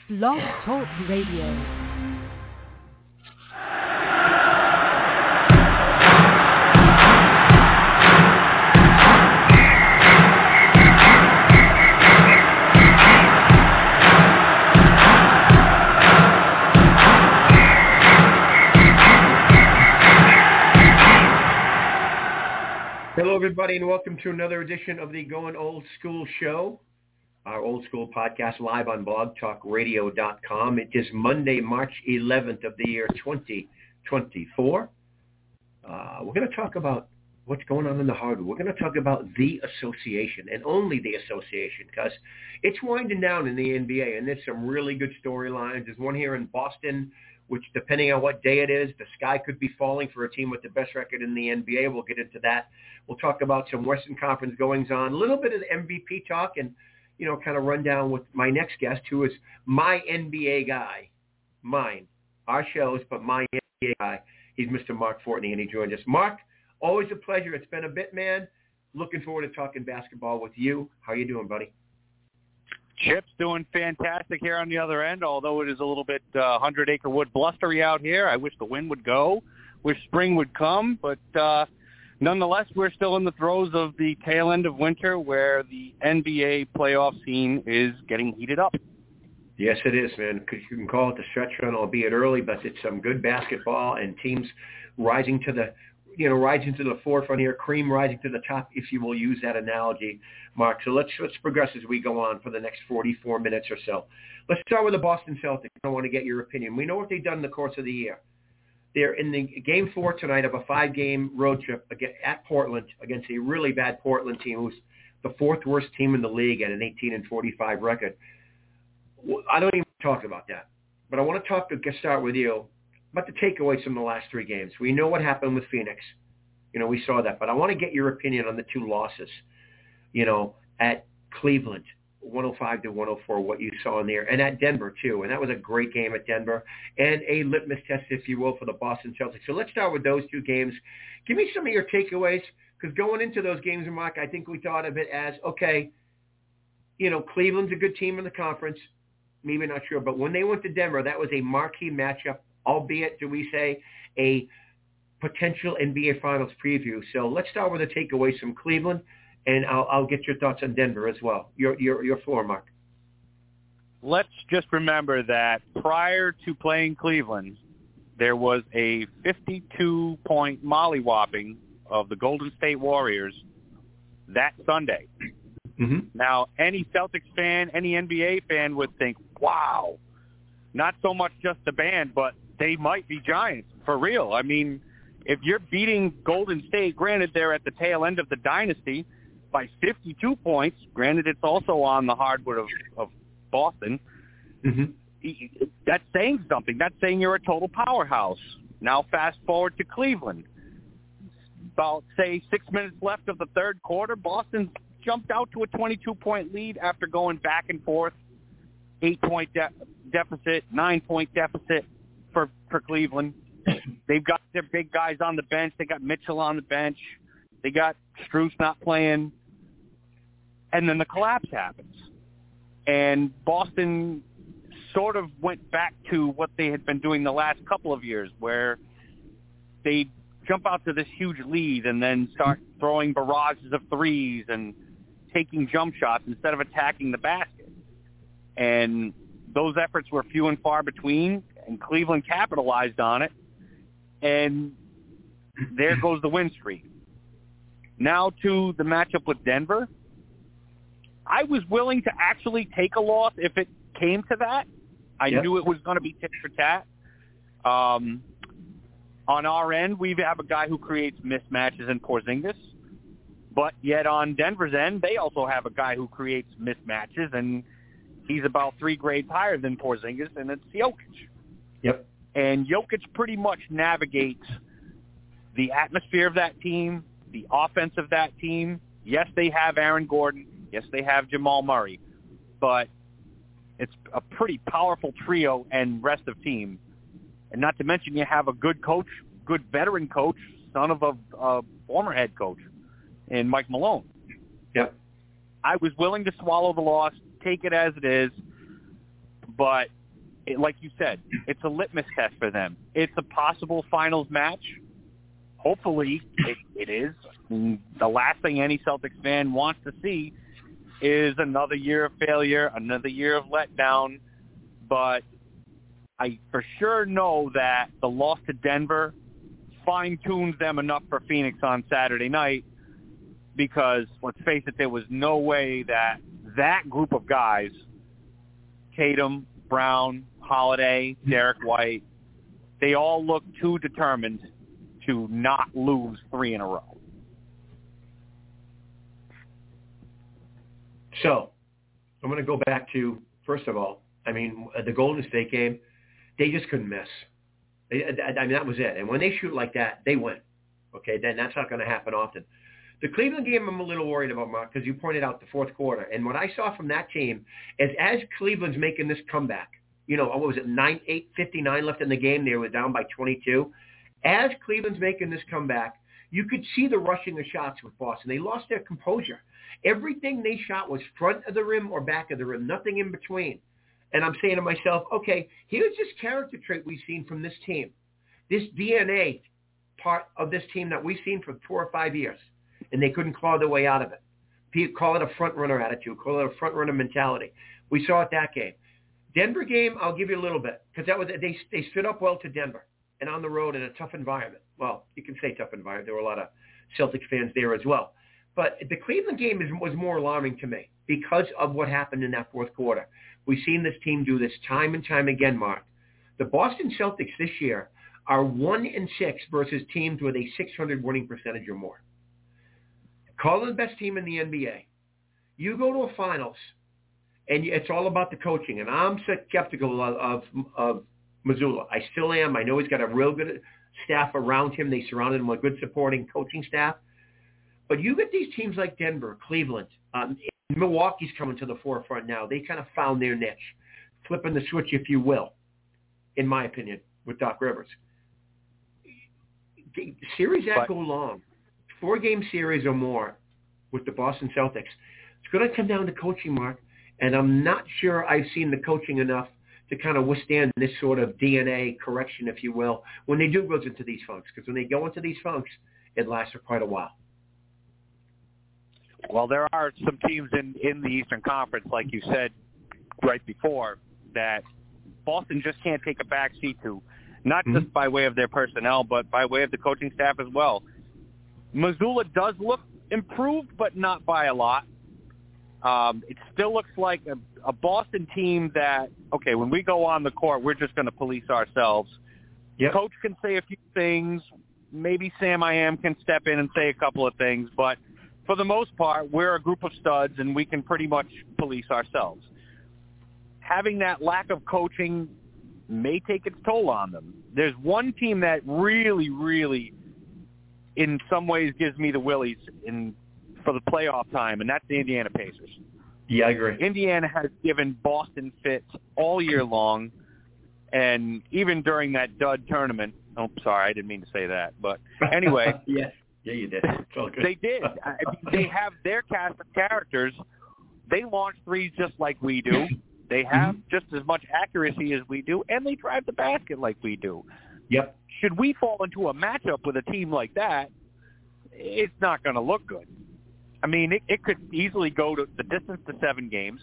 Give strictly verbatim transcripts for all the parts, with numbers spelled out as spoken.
Blog Talk Radio. Hello, everybody, and welcome to another edition of the Going Old School Show, our old school podcast live on blog talk radio dot com. It is Monday, March eleventh of the year twenty twenty-four. Uh, we're going to talk about what's going on in the hardwood. We're going to talk about the association and only the association because it's winding down in the N B A, and there's some really good storylines. There's one here in Boston, which, depending on what day it is, the sky could be falling for a team with the best record in the N B A. We'll get into that. We'll talk about some Western Conference goings-on, a little bit of the M V P talk, and, you know, kind of run down with my next guest, who is my N B A guy, mine, our shows, but my N B A guy. He's Mister Mark Fortney, and he joined us. Mark, always a pleasure. It's been a bit, man. Looking forward to talking basketball with you. How you doing, buddy? Chip's doing fantastic here on the other end, although it is a little bit uh, hundred-acre wood blustery out here. I wish the wind would go, wish spring would come, but uh, nonetheless, we're still in the throes of the tail end of winter where the N B A playoff scene is getting heated up. Yes, it is, man. You can call it the stretch run, albeit early, but it's some good basketball and teams rising to the you know, rising to the forefront here, cream rising to the top, if you will use that analogy, Mark. So let's let's progress as we go on for the next forty-four minutes or so. Let's start with the Boston Celtics. I want to get your opinion. We know what they've done in the course of the year. They're in the game four tonight of a five-game road trip at Portland against a really bad Portland team who's the fourth worst team in the league at an eighteen and forty-five record. I don't even talk about that, but I want to talk to start with you about the takeaways from the last three games. We know what happened with Phoenix. You know, we saw that. But I want to get your opinion on the two losses, you know, at Cleveland, one oh five to one oh four, what you saw in there, and at Denver, too. And that was a great game at Denver and a litmus test, if you will, for the Boston Celtics. So let's start with those two games. Give me some of your takeaways, because going into those games, Mark, I think we thought of it as, okay, you know, Cleveland's a good team in the conference. Maybe not sure. But when they went to Denver, that was a marquee matchup, albeit, do we say, a potential N B A Finals preview. So let's start with the takeaways from Cleveland, and I'll, I'll get your thoughts on Denver as well. Your, your, your floor, Mark. Let's just remember that prior to playing Cleveland, there was a fifty-two point mollywhopping of the Golden State Warriors that Sunday. Mm-hmm. Now, any Celtics fan, any N B A fan would think, wow, not so much just the band, but they might be giants for real. I mean, if you're beating Golden State, granted they're at the tail end of the dynasty, by fifty-two points, granted it's also on the hardwood of, of Boston, mm-hmm. that's saying something. That's saying you're a total powerhouse. Now fast forward to Cleveland. About, say, six minutes left of the third quarter, Boston jumped out to a twenty-two point lead after going back and forth, eight-point de- deficit, nine-point deficit for, for Cleveland. They've got their big guys on the bench. They got Mitchell on the bench. They got Strus not playing. And then the collapse happens. And Boston sort of went back to what they had been doing the last couple of years, where they jump out to this huge lead and then start throwing barrages of threes and taking jump shots instead of attacking the basket. And those efforts were few and far between, and Cleveland capitalized on it. And there goes the win streak. Now to the matchup with Denver. I was willing to actually take a loss if it came to that. I yep. knew it was going to be tit for tat. Um, on our end, we have a guy who creates mismatches in Porzingis. But yet on Denver's end, they also have a guy who creates mismatches, and he's about three grades higher than Porzingis, and it's Jokic. Yep. And Jokic pretty much navigates the atmosphere of that team, the offense of that team. Yes, they have Aaron Gordon. Yes, they have Jamal Murray. But it's a pretty powerful trio and rest of team. And not to mention you have a good coach, good veteran coach, son of a, a former head coach in Mike Malone. Yep. I was willing to swallow the loss, take it as it is, but it, like you said, it's a litmus test for them. It's a possible finals match. Hopefully it, it is. The last thing any Celtics fan wants to see is another year of failure, another year of letdown. But I for sure know that the loss to Denver fine-tunes them enough for Phoenix on Saturday night because, let's face it, there was no way that that group of guys, Tatum, Brown, Holiday, Derek White, they all look too determined to not lose three in a row. So, I'm going to go back to, first of all, I mean, the Golden State game, they just couldn't miss. They, I mean, that was it. And when they shoot like that, they win. Okay, then that's not going to happen often. The Cleveland game I'm a little worried about, Mark, because you pointed out the fourth quarter. And what I saw from that team is as Cleveland's making this comeback, you know, what was it, nine, eight fifty-nine left in the game, they were down by twenty-two. As Cleveland's making this comeback, you could see the rushing of shots with Boston. They lost their composure. Everything they shot was front of the rim or back of the rim, nothing in between. And I'm saying to myself, okay, here's this character trait we've seen from this team, this D N A part of this team that we've seen for four or five years, and they couldn't claw their way out of it. People call it a front-runner attitude, call it a front-runner mentality. We saw it that game. Denver game, I'll give you a little bit, because that was they they stood up well to Denver and on the road in a tough environment. Well, you can say tough environment. There were a lot of Celtics fans there as well. But the Cleveland game is, was more alarming to me because of what happened in that fourth quarter. We've seen this team do this time and time again, Mark. The Boston Celtics this year are one and six versus teams with a six hundred winning percentage or more. Call them the best team in the N B A. You go to a finals, and it's all about the coaching. And I'm skeptical of, of, of Mazzulla. I still am. I know he's got a real good staff around him. They surrounded him with a good supporting coaching staff. But you get these teams like Denver, Cleveland, um, Milwaukee's coming to the forefront now. They kind of found their niche, flipping the switch, if you will, in my opinion, with Doc Rivers. Series that but, go long, four-game series or more with the Boston Celtics. It's going to come down to coaching, Mark, and I'm not sure I've seen the coaching enough to kind of withstand this sort of D N A correction, if you will, when they do go into these funks. Because when they go into these funks, it lasts for quite a while. Well, there are some teams in, in the Eastern Conference, like you said right before, that Boston just can't take a back seat to, not mm-hmm. just by way of their personnel, but by way of the coaching staff as well. Mazzulla does look improved, but not by a lot. Um, it still looks like a, a Boston team that, okay, when we go on the court, we're just going to police ourselves. Yep. Coach can say a few things. Maybe Sam I Am can step in and say a couple of things, but for the most part, we're a group of studs, and we can pretty much police ourselves. Having that lack of coaching may take its toll on them. There's one team that really, really, in some ways, gives me the willies in for the playoff time, and that's the Indiana Pacers. Yeah, I agree. Indiana has given Boston fits all year long, and even during that dud tournament. Oh, sorry, I didn't mean to say that, but anyway. Yes. Yeah, you did. It's all good. They did. I mean, they have their cast of characters. They launch threes just like we do. They have mm-hmm. just as much accuracy as we do, and they drive the basket like we do. Yep. Should we fall into a matchup with a team like that, it's not going to look good. I mean, it, it could easily go to the distance to seven games,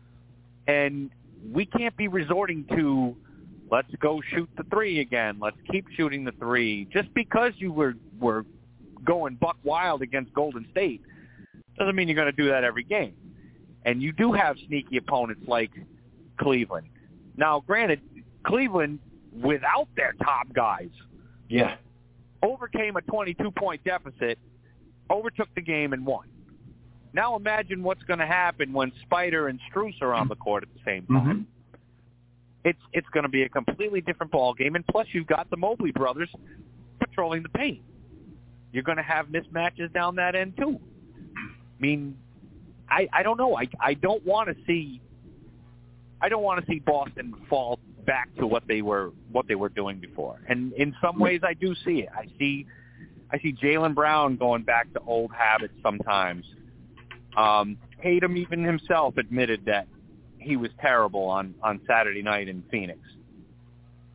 and we can't be resorting to, let's go shoot the three again. Let's keep shooting the three. Just because you were were – going buck wild against Golden State doesn't mean you're going to do that every game. And you do have sneaky opponents like Cleveland. Now, granted, Cleveland, without their top guys, yeah, overcame a twenty-two point deficit, overtook the game, and won. Now imagine what's going to happen when Spider and Strus are on the court at the same time. Mm-hmm. It's it's going to be a completely different ball game, and plus you've got the Mobley brothers patrolling the paint. You're going to have mismatches down that end too. I mean, I I don't know. I I don't want to see. I don't want to see Boston fall back to what they were what they were doing before. And in some ways, I do see it. I see I see Jaylen Brown going back to old habits sometimes. Um, Tatum even himself admitted that he was terrible on, on Saturday night in Phoenix.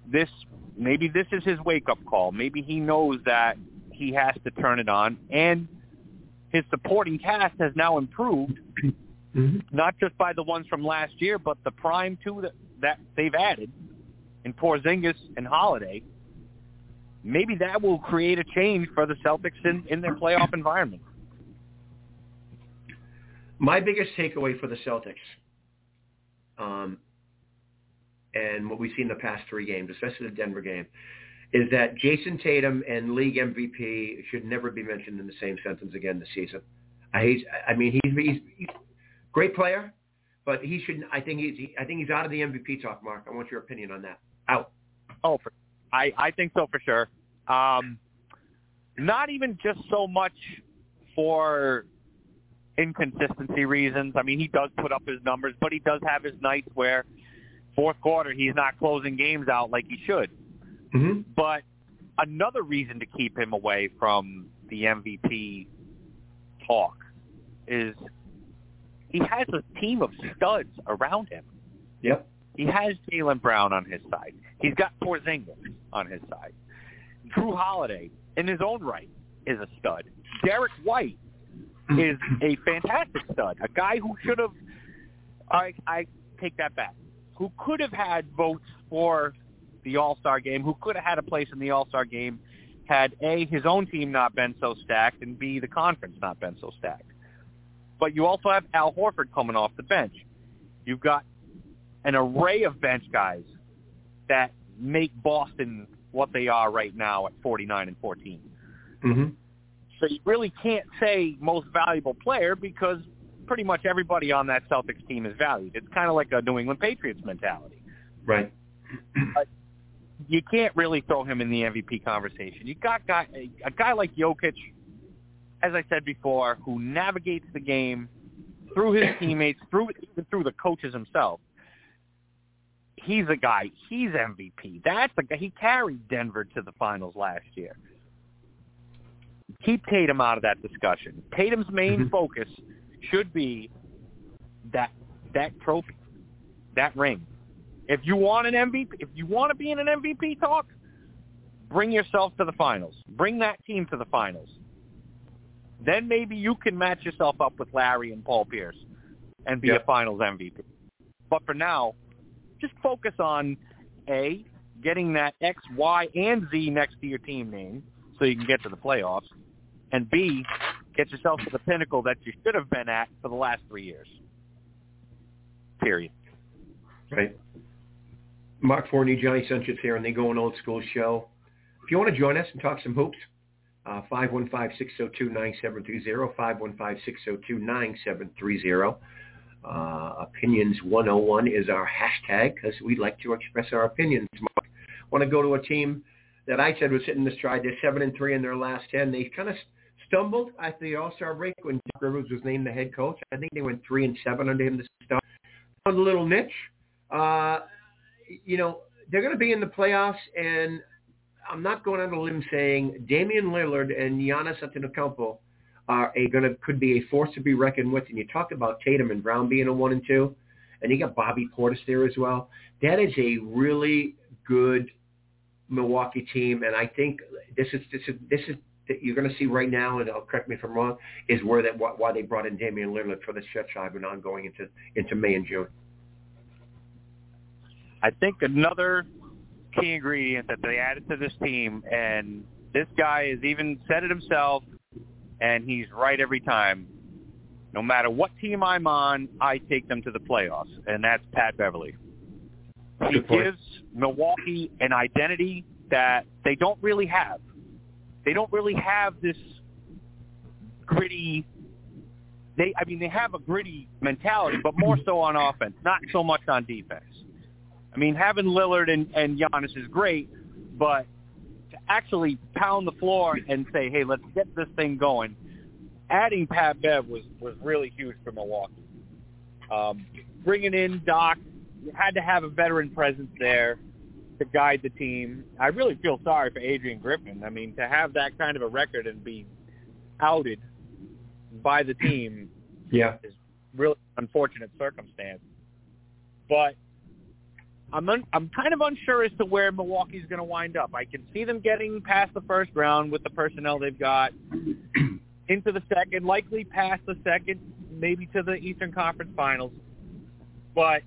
this maybe this is his wake-up call. Maybe he knows that he has to turn it on, and his supporting cast has now improved, mm-hmm. not just by the ones from last year, but the prime two that, that they've added in Porzingis and Holiday. Maybe that will create a change for the Celtics in, in their playoff environment. My biggest takeaway for the Celtics, um, and what we've seen in the past three games, especially the Denver game, is that Jason Tatum and league M V P should never be mentioned in the same sentence again this season. I, he's, I mean, he's, he's, he's a great player, but he should. I think he's. I think he's out of the M V P talk, Mark. I want your opinion on that. Out. Oh, for, I, I think so for sure. Um, not even just so much for inconsistency reasons. I mean, he does put up his numbers, but he does have his nights where fourth quarter he's not closing games out like he should. Mm-hmm. But another reason to keep him away from the M V P talk is he has a team of studs around him. Yep. He has Jaylen Brown on his side. He's got Porzingis on his side. Drew Holiday, in his own right, is a stud. Derek White is a fantastic stud, a guy who should have, I, I take that back, who could have had votes for the All-Star game, who could have had a place in the All-Star game had, A, his own team not been so stacked, and B, the conference not been so stacked. But you also have Al Horford coming off the bench. You've got an array of bench guys that make Boston what they are right now at forty-nine and fourteen. Mm-hmm. So you really can't say most valuable player because pretty much everybody on that Celtics team is valued. It's kind of like a New England Patriots mentality. Right. But you can't really throw him in the M V P conversation. You got guy, a guy like Jokic, as I said before, who navigates the game through his teammates, through through the coaches himself. He's a guy. He's M V P. That's the guy. He carried Denver to the finals last year. Keep Tatum out of that discussion. Tatum's main mm-hmm. focus should be that that trophy, that ring. If you want an M V P, if you want to be in an M V P talk, bring yourself to the finals. Bring that team to the finals. Then maybe you can match yourself up with Larry and Paul Pierce and be yep. a finals M V P. But for now, just focus on, A, getting that X, Y, and Z next to your team name so you can get to the playoffs, and B, get yourself to the pinnacle that you should have been at for the last three years. Period. Right. Mark Forney, Johnny Sanchez here, and they go an old school show. If you want to join us and talk some hoops, uh, five one five, six oh two, nine seven three zero, five one five, six oh two, nine seven three zero. Uh, opinions one oh one is our hashtag because we'd like to express our opinions. Mark, want to go to a team that I said was hitting the stride. They're seven and three in their last ten. They kind of stumbled at the All-Star break when Doc Rivers was named the head coach. I think they went three and seven under him to start. Found a little niche. Uh, you know, they're going to be in the playoffs, and I'm not going on a limb saying Damian Lillard and Giannis Antetokounmpo are a going to could be a force to be reckoned with. And you talked about Tatum and Brown being a one and two, and you got Bobby Portis there as well. That is a really good Milwaukee team, and I think this is this is this is that you're going to see right now, and I'll correct me if I'm wrong, is where that why they brought in Damian Lillard for the stretch I've been on going into into May and June. I think another key ingredient that they added to this team, and this guy has even said it himself, and he's right every time. No matter what team I'm on, I take them to the playoffs, and that's Pat Beverly. He gives Milwaukee an identity that they don't really have. They don't really have this gritty. They, I mean, they have a gritty mentality, but more so on offense, not so much on defense. I mean, having Lillard and, and Giannis is great, but to actually pound the floor and say, hey, let's get this thing going, adding Pat Bev was, was really huge for Milwaukee. Um, bringing in Doc, you had to have a veteran presence there to guide the team. I really feel sorry for Adrian Griffin. I mean, to have that kind of a record and be outed by the team yeah. is really unfortunate circumstance. But I'm un, I'm kind of unsure as to where Milwaukee's going to wind up. I can see them getting past the first round with the personnel they've got, into the second, likely past the second, maybe to the Eastern Conference Finals. But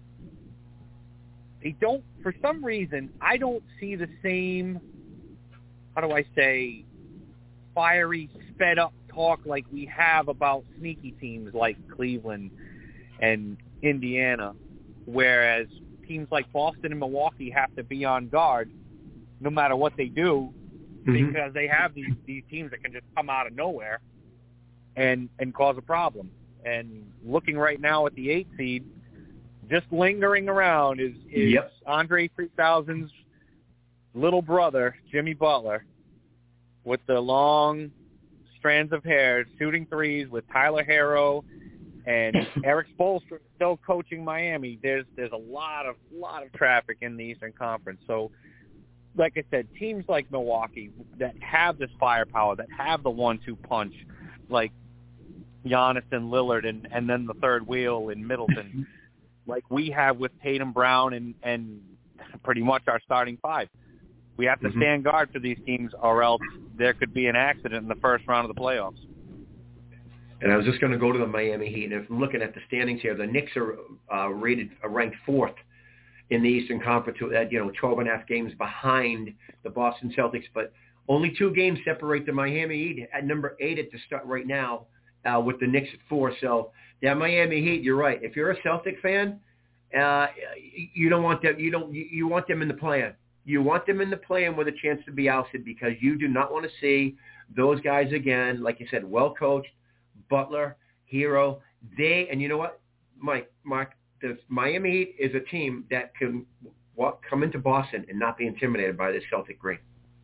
they don't, for some reason, I don't see the same, how do I say, fiery, sped-up talk like we have about sneaky teams like Cleveland and Indiana, whereas teams like Boston and Milwaukee have to be on guard no matter what they do, mm-hmm. because they have these, these teams that can just come out of nowhere and, and cause a problem. And looking right now at the eight seed, just lingering around is, is yep. Andre three thousand's little brother, Jimmy Butler, with the long strands of hair, shooting threes with Tyler Herro and Eric Spoelstra still coaching Miami. There's there's a lot of lot of traffic in the Eastern Conference. So, like I said, teams like Milwaukee that have this firepower, that have the one two punch, like Giannis and Lillard, and, and then the third wheel in Middleton, like we have with Tatum, Brown, and, and pretty much our starting five. We have to mm-hmm. stand guard for these teams, or else there could be an accident in the first round of the playoffs. And I was just going to go to the Miami Heat, and if I'm looking at the standings here, the Knicks are uh, rated uh, ranked fourth in the Eastern Conference, at you know twelve and a half games behind the Boston Celtics, but only two games separate the Miami Heat at number eight at the start right now, uh, with the Knicks at four. So that Miami Heat, you're right. If you're a Celtic fan, uh, you don't want them. You don't. You, you want them in the play-in. You want them in the play-in with a chance to be ousted, because you do not want to see those guys again. Like you said, well coached. Butler, Herro, they, and you know what, Mike, Mark, the Miami Heat is a team that can walk, come into Boston and not be intimidated by this Celtic green.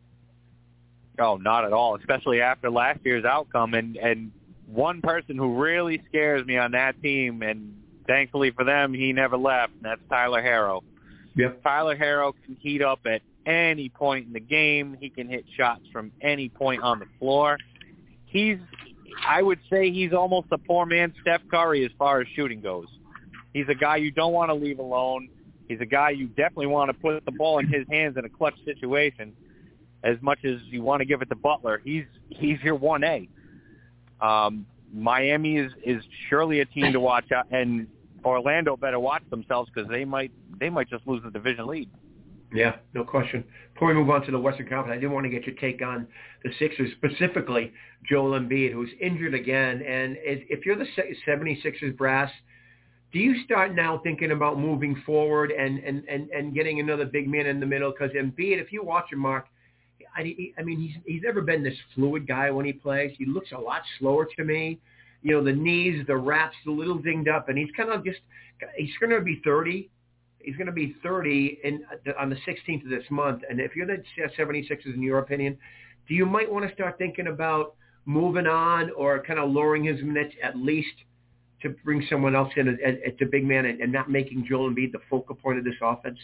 Oh, not at all, especially after last year's outcome. And, and one person who really scares me on that team, and thankfully for them, he never left, and that's Tyler Herro. Yep. Tyler Herro can heat up at any point in the game. He can hit shots from any point on the floor. He's I would say he's almost a poor man's Steph Curry as far as shooting goes. He's a guy you don't want to leave alone. He's a guy you definitely want to put the ball in his hands in a clutch situation as much as you want to give it to Butler. He's he's your one A. Um, Miami is, is surely a team to watch out, and Orlando better watch themselves, because they might they might just lose the division lead. Yeah, no question. Before we move on to the Western Conference, I did want to get your take on the Sixers, specifically Joel Embiid, who's injured again. And if you're the seventy-sixers brass, do you start now thinking about moving forward and, and, and, and getting another big man in the middle? Because Embiid, if you watch him, Mark, I, I mean, he's he's never been this fluid guy when he plays. He looks a lot slower to me. You know, the knees, the wraps, a little dinged up, and he's kind of just – he's going to be thirty. He's going to be thirty in, on the sixteenth of this month. And if you're the seventy-sixers, in your opinion, do you might want to start thinking about moving on, or kind of lowering his minutes at least to bring someone else in at, at the big man, and, and not making Joel Embiid the focal point of this offense?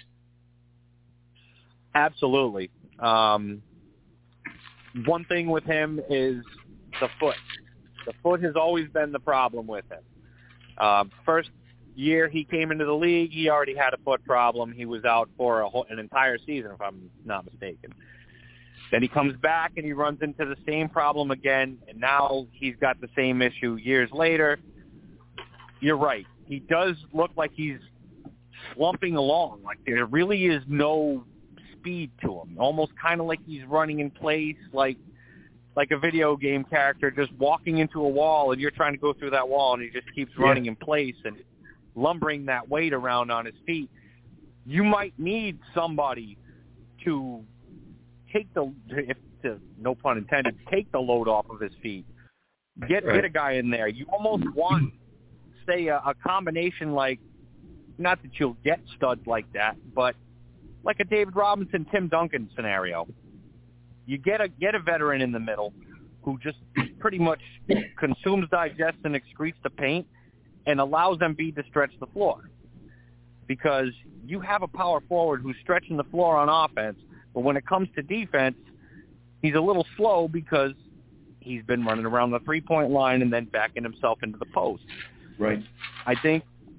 Absolutely. Um, one thing with him is the foot. The foot has always been the problem with him. Uh, first year he came into the league, he already had a foot problem. He was out for a whole, an entire season, if I'm not mistaken. Then he comes back and he runs into the same problem again, and now he's got the same issue years later. You're right. He does look like he's slumping along. Like there really is no speed to him. Almost kind of like he's running in place, like like a video game character just walking into a wall, and you're trying to go through that wall, and he just keeps yeah. running in place and lumbering that weight around on his feet. You might need somebody to take the, if to, no pun intended, take the load off of his feet. Get right. get a guy in there. You almost want, say, a, a combination like, not that you'll get studs like that, but like a David Robinson, Tim Duncan scenario. You get a get a veteran in the middle who just pretty much consumes, digests, and excretes the paint, and allows Embiid to stretch the floor. Because you have a power forward who's stretching the floor on offense, but when it comes to defense, he's a little slow because he's been running around the three-point line and then backing himself into the post. Right. I think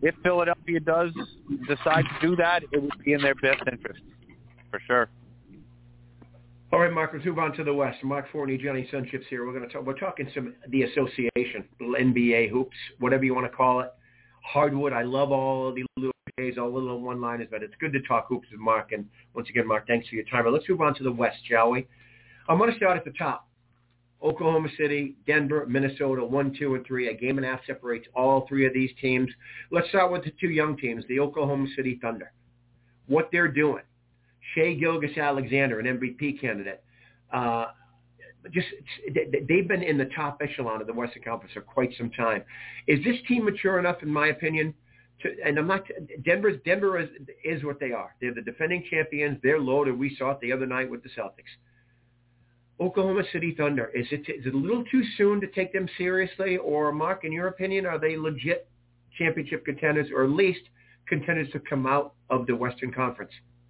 if Philadelphia does decide to do that, it would be in their best interest, for sure. All right, Mark, let's move on to the West. Mark Forney, Johnny Sunships here. We're going to talk. We're talking some the association, little N B A hoops, whatever you want to call it. Hardwood. I love all the little days, all the little one-liners, but it's good to talk hoops with Mark. And once again, Mark, thanks for your time. But let's move on to the West, shall we? I'm going to start at the top. Oklahoma City, Denver, Minnesota, one, two, and three. A game and a half separates all three of these teams. Let's start with the two young teams, the Oklahoma City Thunder. What they're doing. Shai Gilgeous-Alexander, an M V P candidate. Uh, just they've been in the top echelon of the Western Conference for quite some time. Is this team mature enough, in my opinion? To, and I'm not. Denver's Denver is is what they are. They're the defending champions. They're loaded. We saw it the other night with the Celtics. Oklahoma City Thunder. Is it is it a little too soon to take them seriously, or Mark, in your opinion, are they legit championship contenders, or at least contenders to come out of the Western Conference?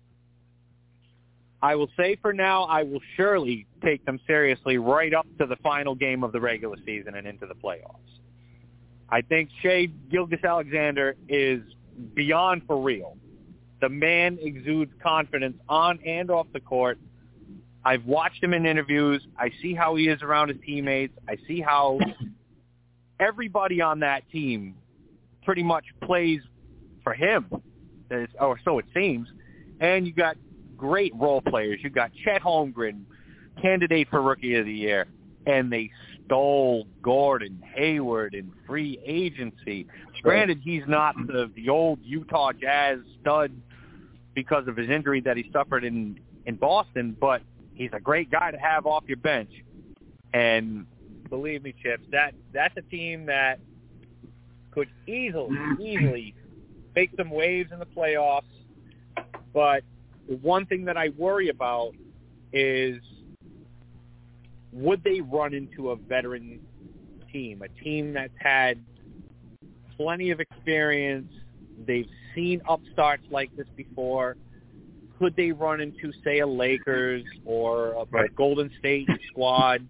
I will say for now, I will surely take them seriously right up to the final game of the regular season and into the playoffs. I think Shai Gilgeous-Alexander is beyond for real. The man exudes confidence on and off the court. I've watched him in interviews. I see how he is around his teammates. I see how everybody on that team pretty much plays for him, or so it seems. And you got great role players. You got Chet Holmgren, candidate for Rookie of the Year, and they stole Gordon Hayward in free agency. Granted, he's not the, the old Utah Jazz stud because of his injury that he suffered in, in Boston, but he's a great guy to have off your bench. And believe me, Chips, that that's a team that could easily, easily make some waves in the playoffs. But the one thing that I worry about is, would they run into a veteran team, a team that's had plenty of experience? They've seen upstarts like this before. Could they run into, say, a Lakers or a, right. a Golden State squad?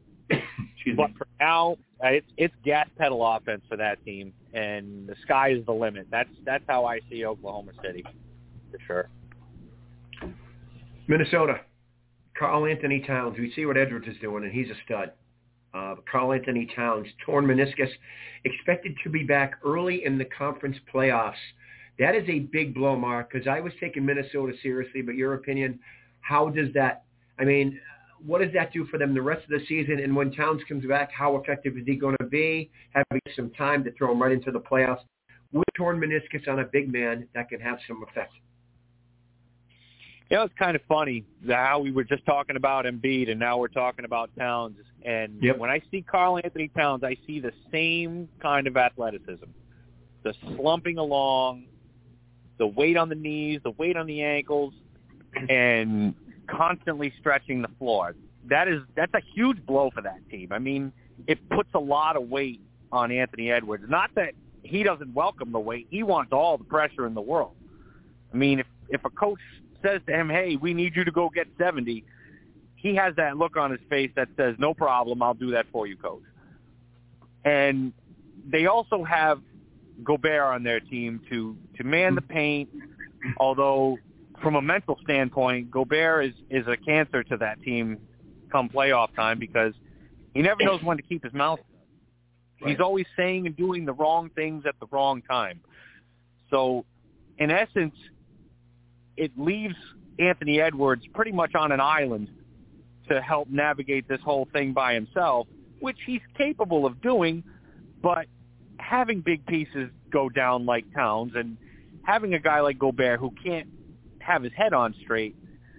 But for now, it's, it's gas pedal offense for that team, and the sky is the limit. That's that's how I see Oklahoma City, for sure. Minnesota, Karl Anthony Towns. We see what Edwards is doing, and he's a stud. Uh, Karl Anthony Towns, torn meniscus, expected to be back early in the conference playoffs. That is a big blow, Mark, because I was taking Minnesota seriously, but your opinion, how does that, I mean, what does that do for them the rest of the season? And when Towns comes back, how effective is he going to be? Having some time to throw him right into the playoffs. With torn meniscus on a big man, that can have some effect. You know, it's kind of funny how we were just talking about Embiid and now we're talking about Towns. And yep. when I see Karl Anthony Towns, I see the same kind of athleticism. The slumping along, the weight on the knees, the weight on the ankles, and constantly stretching the floor. That is, that's a huge blow for that team. I mean, it puts a lot of weight on Anthony Edwards. Not that he doesn't welcome the weight. He wants all the pressure in the world. I mean, if, if a coach says to him, hey, we need you to go get seventy, he has that look on his face that says, no problem, I'll do that for you, coach. And they also have Gobert on their team to, to man the paint, although from a mental standpoint, Gobert is, is a cancer to that team come playoff time because he never knows when to keep his mouth shut. Right. He's always saying and doing the wrong things at the wrong time. So, in essence, it leaves Anthony Edwards pretty much on an island to help navigate this whole thing by himself, which he's capable of doing, but having big pieces go down like Towns and having a guy like Gobert who can't have his head on straight,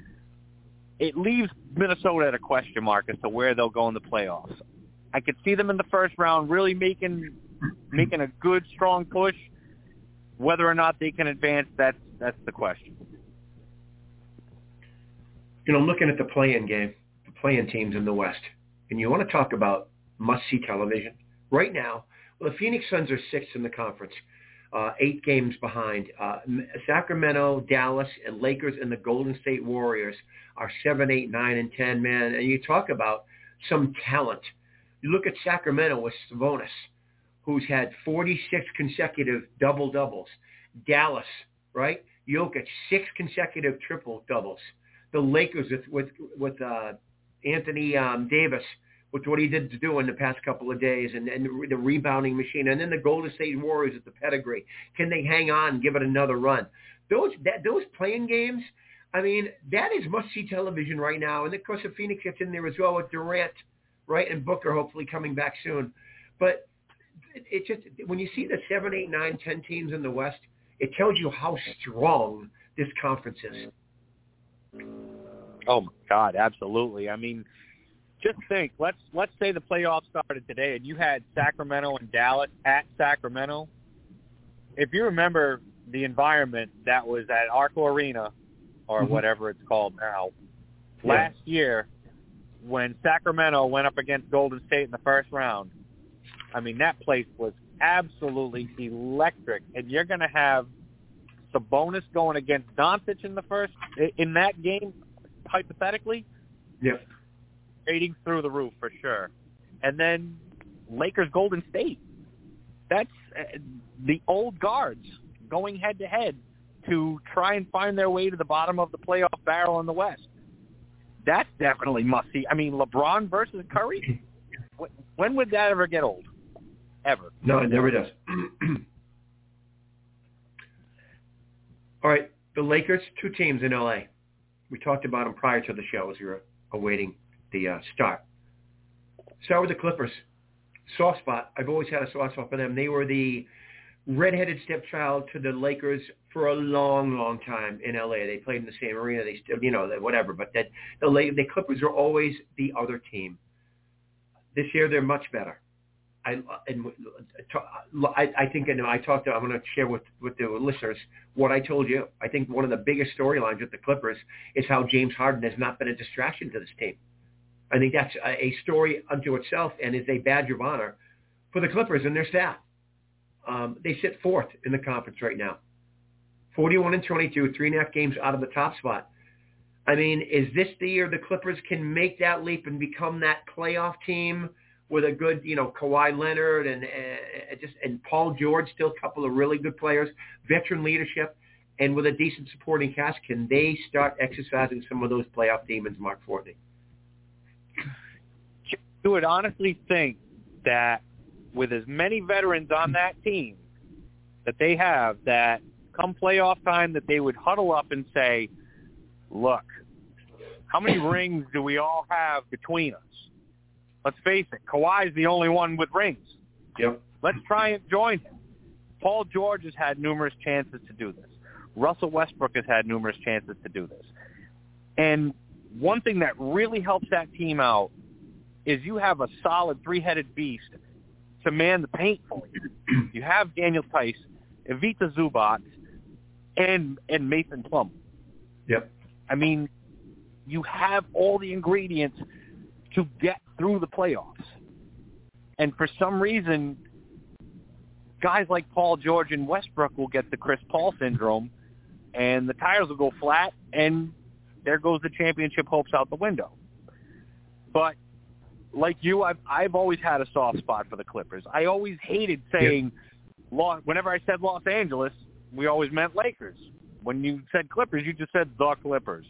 it leaves Minnesota at a question mark as to where they'll go in the playoffs. I could see them in the first round really making making a good, strong push. Whether or not they can advance, that's, that's the question. You know, looking at the play-in game, the play-in teams in the West, and you want to talk about must-see television. Right now, well, the Phoenix Suns are sixth in the conference, uh, eight games behind. Uh, Sacramento, Dallas, and Lakers and the Golden State Warriors are seven, eight, nine, and ten, man. And you talk about some talent. You look at Sacramento with Sabonis, who's had forty-six consecutive double-doubles. Dallas, right? Jokic, six consecutive triple-doubles. The Lakers with with, with uh, Anthony um, Davis, with what he did to do in the past couple of days, and, and the rebounding machine. And then the Golden State Warriors at the pedigree. Can they hang on and give it another run? Those that, those playing games, I mean, that is must-see television right now. And, of course, the Phoenix gets in there as well with Durant, right, and Booker hopefully coming back soon. But it just when you see the seven, eight, nine, ten teams in the West, it tells you how strong this conference is. Oh, my God, absolutely. I mean, just think, let's let's say the playoffs started today and you had Sacramento and Dallas at Sacramento. If you remember the environment that was at Arco Arena, or mm-hmm. whatever it's called now, yeah. last year when Sacramento went up against Golden State in the first round, I mean, that place was absolutely electric. And you're going to have Sabonis going against Doncic in the first, in that game, hypothetically. Yeah. Rating through the roof for sure. And then Lakers Golden State. That's uh, the old guards going head-to-head to try and find their way to the bottom of the playoff barrel in the West. That's definitely must-see. I mean, LeBron versus Curry? When would that ever get old? Ever. No, it never does. All right, the Lakers, two teams in L A. We talked about them prior to the show as we were awaiting the uh, start. Start with the Clippers. Soft spot. I've always had a soft spot for them. They were the redheaded stepchild to the Lakers for a long, long time in L A. They played in the same arena. They still, you know, whatever. But that the the Clippers are always the other team. This year they're much better. I and I, I think I know. I talked to. I'm going to share with with the listeners what I told you. I think one of the biggest storylines with the Clippers is how James Harden has not been a distraction to this team. I think that's a, a story unto itself and is a badge of honor for the Clippers and their staff. Um, they sit fourth in the conference right now, forty-one and twenty-two, three and a half games out of the top spot. I mean, is this the year the Clippers can make that leap and become that playoff team? With a good, you know, Kawhi Leonard and uh, just and Paul George, still a couple of really good players, veteran leadership, and with a decent supporting cast, can they start exercising some of those playoff demons, Mark Fortney? You would honestly think that with as many veterans on that team that they have, that come playoff time that they would huddle up and say, look, how many rings do we all have between us? Let's face it, Kawhi's the only one with rings. Yep. Let's try and join him. Paul George has had numerous chances to do this. Russell Westbrook has had numerous chances to do this. And one thing that really helps that team out is you have a solid three-headed beast to man the paint for you. You have Daniel Tice, Ivica Zubac, and and Mason Plumlee. Yep. I mean, you have all the ingredients to get through the playoffs. And for some reason, guys like Paul George and Westbrook will get the Chris Paul syndrome, and the tires will go flat, and there goes the championship hopes out the window. But like you, I've, I've always had a soft spot for the Clippers. I always hated saying, yeah. whenever I said Los Angeles, we always meant Lakers. When you said Clippers, you just said the Clippers.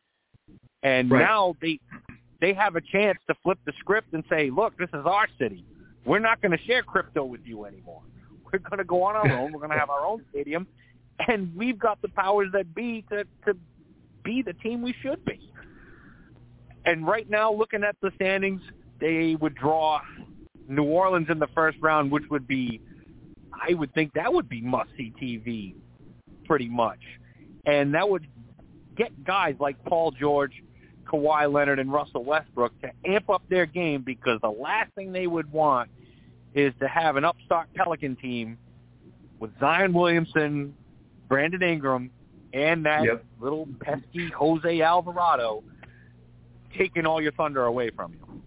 And right. now they they have a chance to flip the script and say, look, this is our city. We're not going to share crypto with you anymore. We're going to go on our own. We're going to have our own stadium. And we've got the powers that be to, to be the team we should be. And right now, looking at the standings, they would draw New Orleans in the first round, which would be, I would think that would be must-see T V pretty much. And that would get guys like Paul George, Kawhi Leonard, and Russell Westbrook to amp up their game, because the last thing they would want is to have an upstart Pelican team with Zion Williamson, Brandon Ingram, and that yep. little pesky Jose Alvarado taking all your thunder away from you.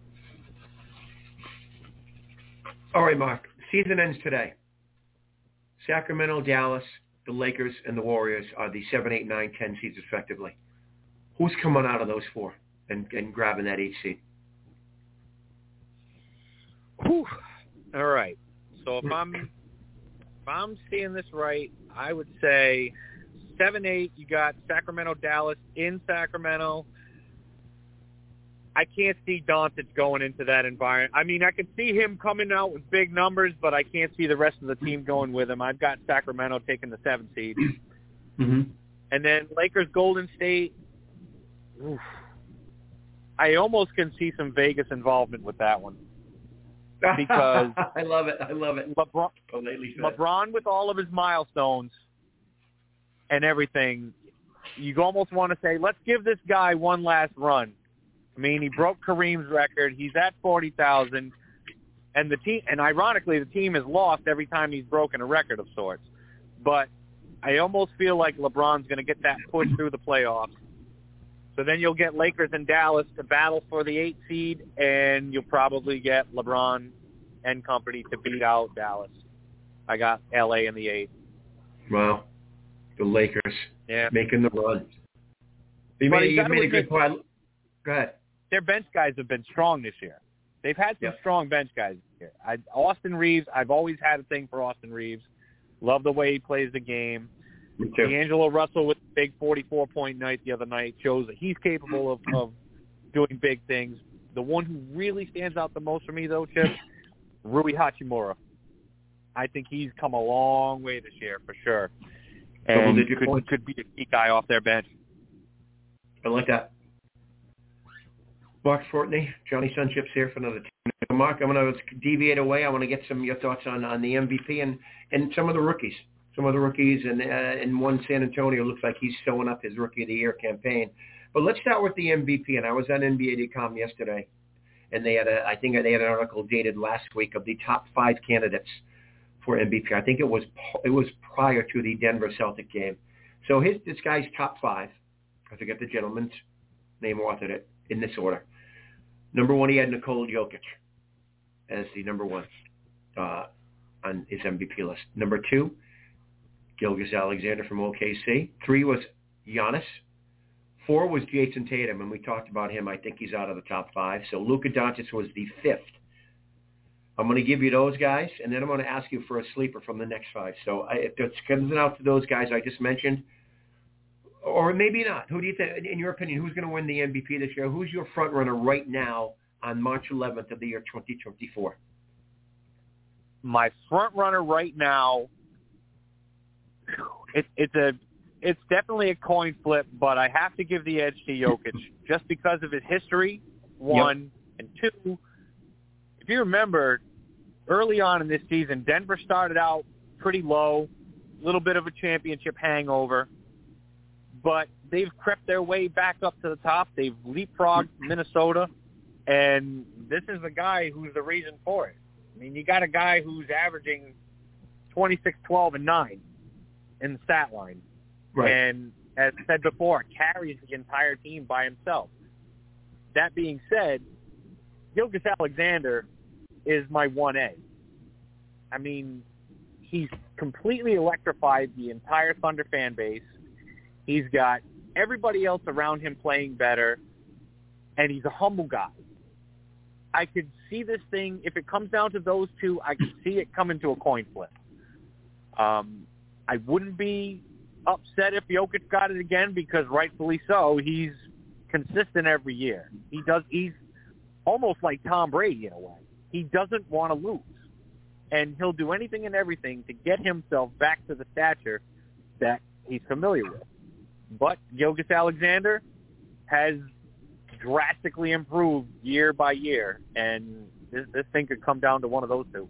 All right, Mark. Season ends today. Sacramento, Dallas, the Lakers, and the Warriors are the seven, eight, nine, ten seeds respectively. Who's coming out of those four and, and grabbing that eight seed? Whew. All right. So if I'm if I'm seeing this right, I would say seven eight. You got Sacramento, Dallas in Sacramento. I can't see Doncic going into that environment. I mean, I could see him coming out with big numbers, but I can't see the rest of the team going with him. I've got Sacramento taking the seventh seed. Mm-hmm. And then Lakers, Golden State. Oof. I almost can see some Vegas involvement with that one. Because I love it. I love it. LeBron, Oh, lately LeBron, with all of his milestones and everything, you almost want to say, let's give this guy one last run. I mean, he broke Kareem's record. He's at forty thousand, and the team. And ironically, the team has lost every time he's broken a record of sorts. But I almost feel like LeBron's going to get that push through the playoffs. So then you'll get Lakers and Dallas to battle for the eight seed, and you'll probably get LeBron and company to beat out Dallas. I got L A in the eight. Wow, the Lakers yeah. making the run. You But made, you you made a good point. Go ahead. Their bench guys have been strong this year. They've had some yep. strong bench guys this year. I, Austin Reeves, I've always had a thing for Austin Reeves. Love the way he plays the game. Me too. D'Angelo Russell with a big forty-four point night the other night shows that he's capable of, of doing big things. The one who really stands out the most for me, though, Chip, Rui Hachimura. I think he's come a long way this year for sure. And could, could be a key guy off their bench. I like that. Mark Fortney, Johnny Sunchips here for another team. Mark, I'm going to deviate away. I want to get some of your thoughts on, on the M V P and, and some of the rookies. Some of the rookies, and uh, and one San Antonio looks like he's showing up his Rookie of the Year campaign. But let's start with the M V P. And I was on N B A dot com yesterday, and they had a, I think they had an article dated last week of the top five candidates for M V P. I think it was it was prior to the Denver Celtic game. So his this guy's top five. I forget the gentleman's name authored it in this order. Number one, he had Nikola Jokic as the number one uh, on his M V P list. Number two, Gilgeous-Alexander from O K C. Three was Giannis. Four was Jason Tatum, and we talked about him. I think he's out of the top five. So Luka Doncic was the fifth. I'm going to give you those guys, and then I'm going to ask you for a sleeper from the next five. So I, if it comes out to those guys I just mentioned, or maybe not. Who do you think, in your opinion, who's going to win the M V P this year? Who's your front runner right now on March eleventh of the year twenty twenty-four? My front runner right now, it, it's a, it's definitely a coin flip, but I have to give the edge to Jokic just because of his history, one, yep. and two. If you remember, early on in this season, Denver started out pretty low, a little bit of a championship hangover. But they've crept their way back up to the top. They've leapfrogged Minnesota, and this is the guy who's the reason for it. I mean, you got a guy who's averaging twenty-six, twelve, and nine in the stat line. Right. And as I said before, carries the entire team by himself. That being said, Gilgeous-Alexander is my one A. I mean, he's completely electrified the entire Thunder fan base. He's got everybody else around him playing better, and he's a humble guy. I could see this thing, if it comes down to those two, I could see it coming to a coin flip. Um, I wouldn't be upset if Jokic got it again because rightfully so, he's consistent every year. He does. He's almost like Tom Brady in a way. He doesn't want to lose, and he'll do anything and everything to get himself back to the stature that he's familiar with. But Gilgeous-Alexander has drastically improved year by year, and this, this thing could come down to one of those two.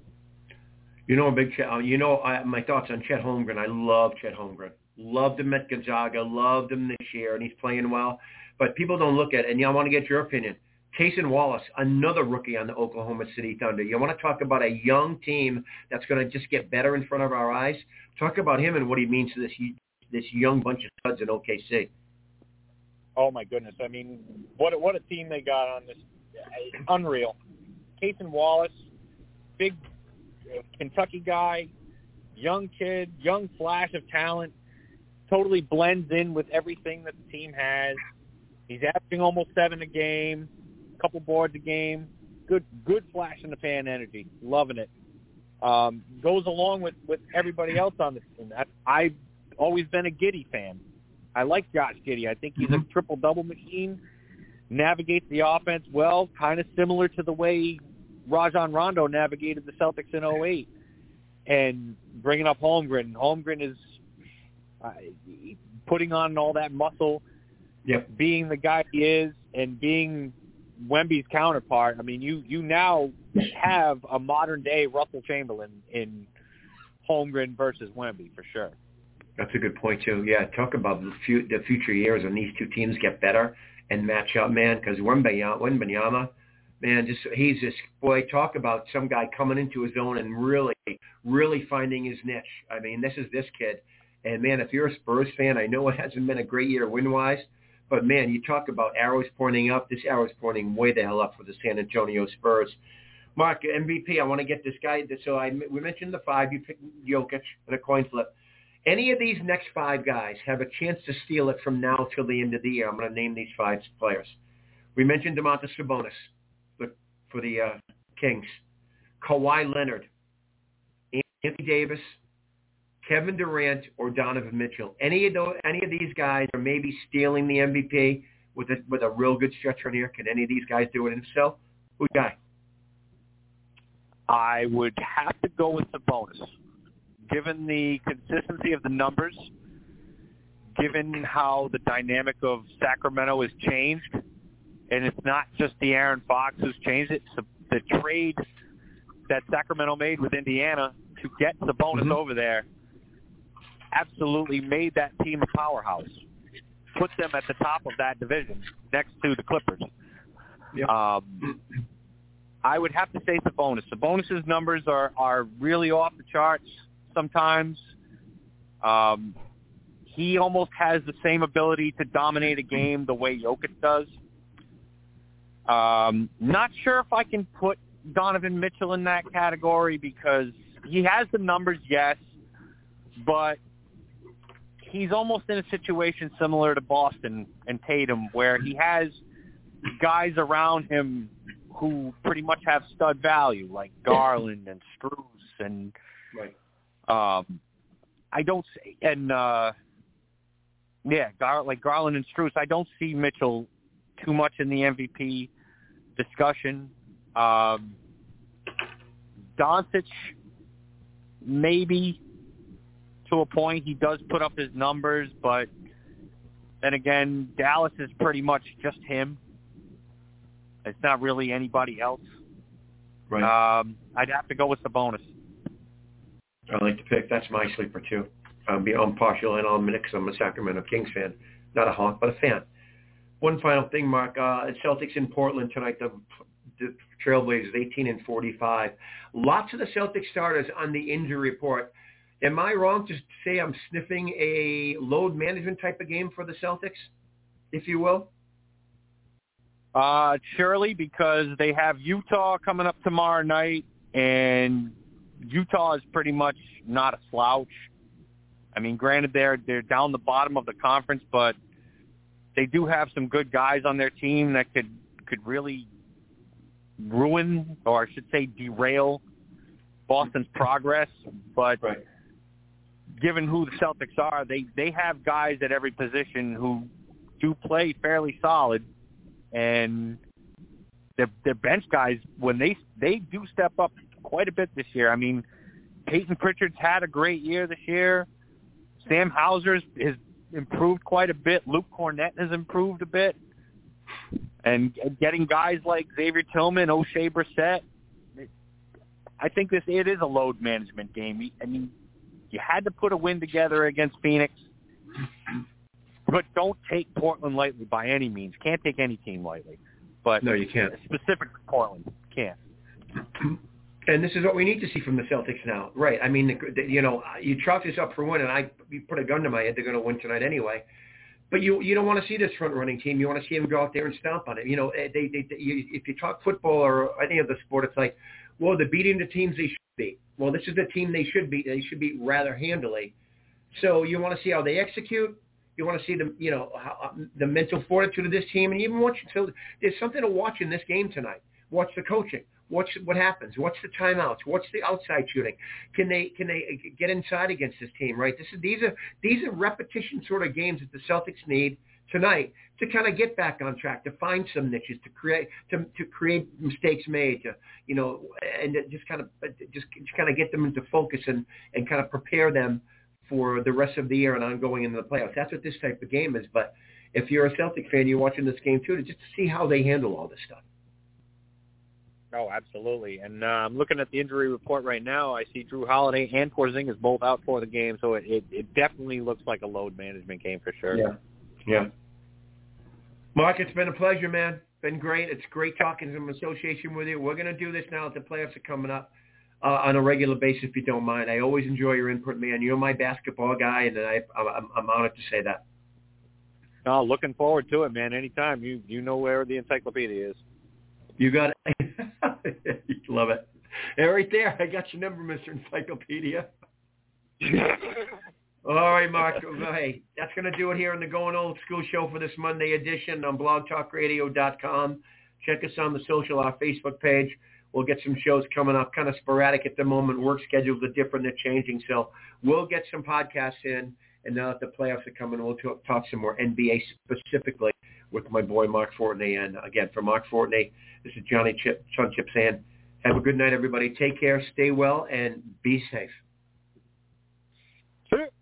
You know, a big Chet, you know, I, my thoughts on Chet Holmgren. I love Chet Holmgren. Loved him at Gonzaga. Loved him this year, and he's playing well. But people don't look at it, and I want to get your opinion. Cason Wallace, another rookie on the Oklahoma City Thunder. You want to talk about a young team that's going to just get better in front of our eyes? Talk about him and what he means to this this young bunch of studs in O K C. Oh, my goodness. I mean, what, what a team they got on this. Unreal. Cason Wallace, big Kentucky guy, young kid, young flash of talent, totally blends in with everything that the team has. He's averaging almost seven a game, a couple boards a game. Good good flash in the pan energy. Loving it. um, goes along with, with everybody else on the team. I, I've always been a Giddey fan. I like Josh Giddey. I think he's mm-hmm. a triple-double machine, navigates the offense well, kind of similar to the way Rajon Rondo navigated the Celtics in oh eight. And bringing up Holmgren. Holmgren is uh, putting on all that muscle, yep. being the guy he is, and being Wemby's counterpart. I mean, you, you now have a modern-day Russell Chamberlain in Holmgren versus Wemby, for sure. That's a good point, too. Yeah, talk about the, few, the future years when these two teams get better and match up, man, because Wembanyama, man, just he's just, boy, talk about some guy coming into his own and really, really finding his niche. I mean, this is this kid. And, man, if you're a Spurs fan, I know it hasn't been a great year win-wise, but, man, you talk about arrows pointing up. This arrow's pointing way the hell up for the San Antonio Spurs. Mark, M V P, I want to get this guy. So I, we mentioned the five. You picked Jokic in a coin flip. Any of these next five guys have a chance to steal it from now till the end of the year. I'm going to name these five players. We mentioned Domantas Sabonis for the uh, Kings, Kawhi Leonard, Anthony Davis, Kevin Durant, or Donovan Mitchell. Any of those, any of these guys are maybe stealing the M V P with a, with a real good stretch run here. Can any of these guys do it himself? Who guy? I would have to go with Sabonis. Given the consistency of the numbers, given how the dynamic of Sacramento has changed, and it's not just the Aaron Fox who's changed it. So the trade that Sacramento made with Indiana to get Sabonis mm-hmm. over there absolutely made that team a powerhouse. Put them at the top of that division next to the Clippers. Yep. Um, I would have to say Sabonis. Sabonis' numbers are, are really off the charts sometimes. Um, he almost has the same ability to dominate a game the way Jokic does. Um, not sure if I can put Donovan Mitchell in that category because he has the numbers, yes, but he's almost in a situation similar to Boston and Tatum where he has guys around him who pretty much have stud value, like Garland and Strus and right. um, I don't see, and uh, yeah, Gar- like Garland and Strus. I don't see Mitchell too much in the M V P discussion. Um, Doncic, maybe to a point. He does put up his numbers, but then again, Dallas is pretty much just him. It's not really anybody else. Right. Um, I'd have to go with Sabonis. I like to pick. That's my sleeper, too. I'm, I'm partial and I'm because I'm a Sacramento Kings fan. Not a honk, but a fan. One final thing, Mark. Uh, Celtics in Portland tonight. The, the Trailblazers eighteen and forty-five. Lots of the Celtics starters on the injury report. Am I wrong to say I'm sniffing a load management type of game for the Celtics, if you will? Uh, surely, because they have Utah coming up tomorrow night, and Utah is pretty much not a slouch. I mean, granted, they're they're down the bottom of the conference, but they do have some good guys on their team that could could really ruin, or I should say derail, Boston's progress. But right. given who the Celtics are, they, they have guys at every position who do play fairly solid, and their their bench guys, when they they do step up quite a bit this year. I mean, Peyton Pritchard's had a great year this year. Sam Hauser's has improved quite a bit. Luke Cornett has improved a bit. And getting guys like Xavier Tillman, O'Shea Brissett, I think this it is a load management game. I mean, you had to put a win together against Phoenix, but don't take Portland lightly by any means. Can't take any team lightly. But no, you can't. Specifically Portland, can't. And this is what we need to see from the Celtics now. Right. I mean, the, the, you know, you chalk this up for one, and I you put a gun to my head, they're going to win tonight anyway. But you you don't want to see this front-running team. You want to see them go out there and stomp on it. You know, they, they, they you, if you talk football or any other sport, it's like, well, they're beating the teams they should beat. Well, this is the team they should beat. They should beat rather handily. So you want to see how they execute. You want to see the, you know, how, the mental fortitude of this team. And even watch, so there's something to watch in this game tonight. Watch the coaching. What's what happens? What's the timeouts? What's the outside shooting? Can they can they get inside against this team? Right. This is these are these are repetition sort of games that the Celtics need tonight to kind of get back on track, to find some niches, to create to to create mistakes made, to you know, and just kind of just, just kind of get them into focus and and kind of prepare them for the rest of the year and ongoing into the playoffs. That's what this type of game is. But if you're a Celtic fan, you're watching this game too, to just to see how they handle all this stuff. Oh, absolutely. And uh, I'm looking at the injury report right now. I see Drew Holiday and Porzingis both out for the game, so it, it, it definitely looks like a load management game for sure. Yeah, yeah. Mark, it's been a pleasure, man. Been great. It's great talking some association with you. We're going to do this now that the playoffs are coming up uh, on a regular basis, if you don't mind. I always enjoy your input, man. You're my basketball guy, and I, I'm, I'm honored to say that. Oh, looking forward to it, man. Anytime. You you know where the encyclopedia is. You got it. Love it. Hey, right there. I got your number, Mister Encyclopedia. All right, Mark. Hey, that's going to do it here on the Going Old School show for this Monday edition on blog talk radio dot com. Check us on the social, our Facebook page. We'll get some shows coming up, kind of sporadic at the moment. Work schedules are different. They're changing. So we'll get some podcasts in. And now that the playoffs are coming, we'll talk, talk some more N B A specifically with my boy Mark Fortney. And again, for Mark Fortney, this is Johnny Chip, Sean Chip saying, have a good night, everybody. Take care, stay well, and be safe. Sure.